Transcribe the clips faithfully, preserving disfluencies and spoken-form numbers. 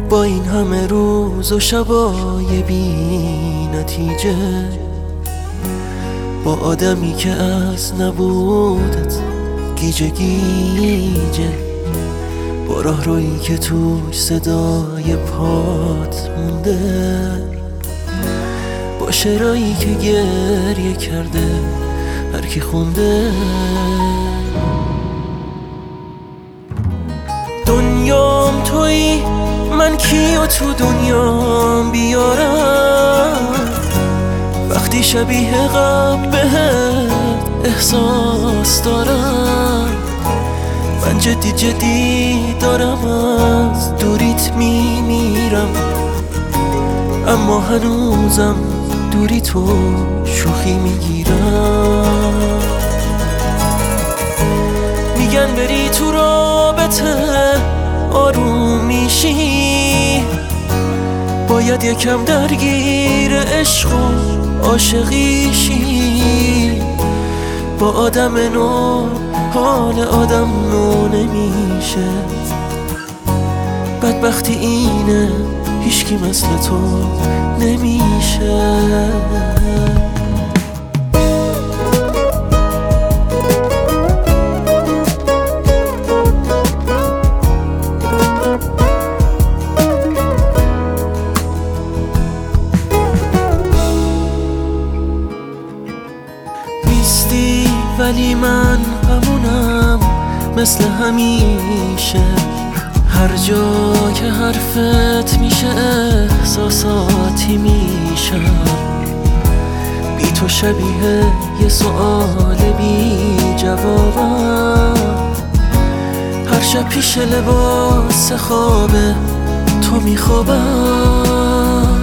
با این همه روز و شبای بی نتیجه، با آدمی که از نبودت گیجه گیجه، با راه رویی که توش صدای پات مونده، با شعرهایی که گریه کرده هر کی خونده. دنیام تویی، من کیو تو دنیام بیارم؟ وقتی شبیه قبل بهت احساس دارم، من جدی جدی دارم از دوریت میمیرم، اما هنوزم دوری تو شوخی میگیرم. میگن بری تو رابطه آروم میشی، باید یکم درگیر عشق و عاشقیشی، با آدم نو حال آدم نو نمیشه. بدبختی اینه هیچکی مثل تو نمیشه. نیستی ولی من همونم مثل همیشه، هر جا که حرفت میشه احساساتی میشم، بی تو شبیه یه سؤال بی جوابم، هر شب پیش لباس خواب تو میخوابم.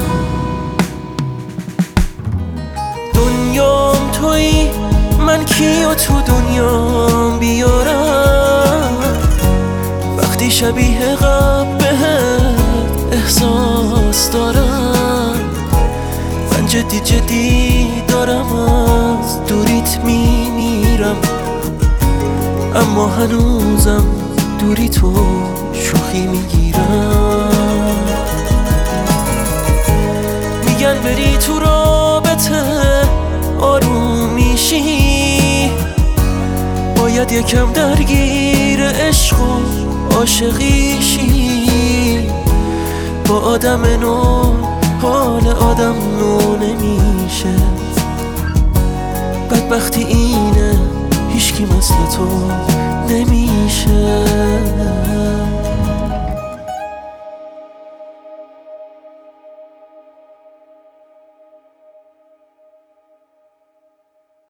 دنیام تویی، من کیو تو دنیام بیارم؟ وقتی شبیه قبل بهت احساس دارم، من جدی جدی دارم از دوریت میمیرم، اما هنوزم دوری تو شوخی میگیرم. میگن بری تو رابطه آروم میشی، باید یکم درگیر عشق و عاشقیشی، با آدم نو حال آدم نو نمیشه. بدبختی اینه هیچکی مثل تو نمیشه.